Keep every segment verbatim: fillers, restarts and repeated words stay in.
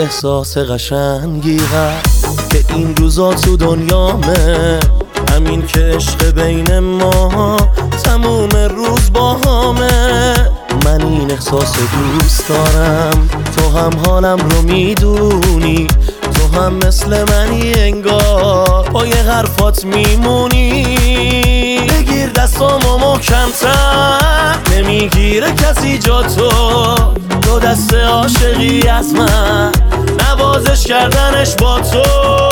احساس قشنگی هست که این روزا تو دنیامه، همین که عشق بین ما تموم روز با همه. من این احساس دوست دارم، تو هم حالم رو میدونی، تو هم مثل منی انگار با یه حرفات میمونی. بگیر دستامو محکم‌تر، نمیگیره کسی جا تو، دو دست عاشقی از من، نوازش کردنش با تو.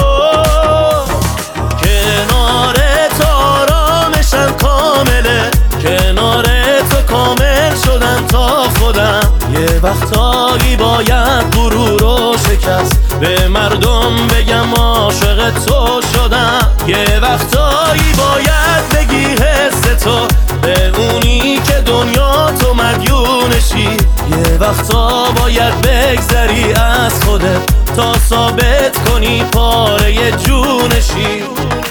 کنارت آرامشم کامله، کنار تو کامل شدن تا خودم. یه وقتایی باید غرور و شکست به مردم بگم عاشق تو شدم. یه وقتایی باید بگی حس تو به اونی که دنیا تو مدیونشی. یه وقتا باید بگذری از خودت تا ثابت کنی پاره جونشی.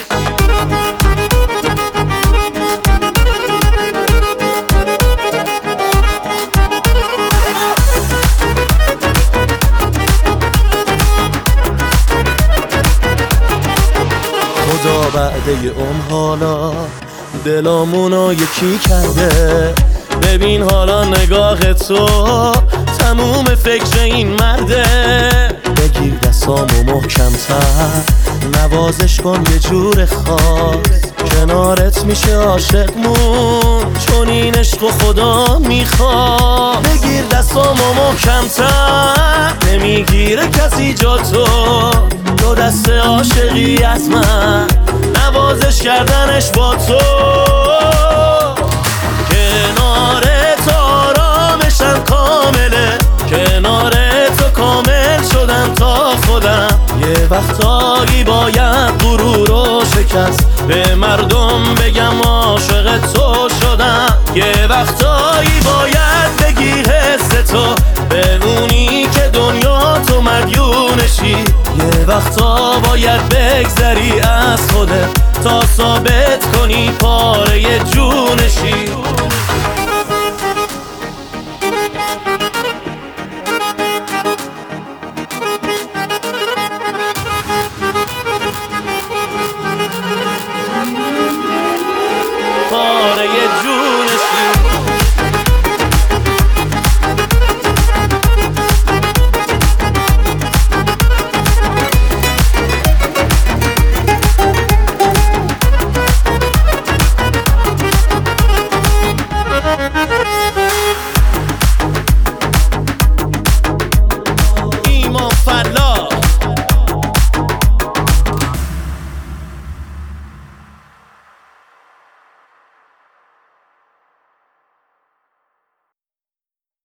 خدا بعد یه عمر حالا دلامونو یکی کرده. ببین حالا نگاه تو تموم فکر این مرده. بگیر دستامو محکم‌تر، نوازش کن یه جور خاص، کنارت میشه عاشقمون چون این عشق و خدا میخواد. بگیر دستامو محکم‌تر، نمیگیره کسی جا تو، دو دست عاشقی از من، نوازش کردنش با تو. کنارت آرامشم کامله، کنار تو کامل شدم تا خودم. یه وقتایی باید غرور و شکست به مردم بگم عاشق تو شدم. یه وقتایی باید بگی حس تو به اونی که دنیا تو مدیونشی. یه وقتا باید بگذری از خودت تا ثابت کنی پاره جونشی.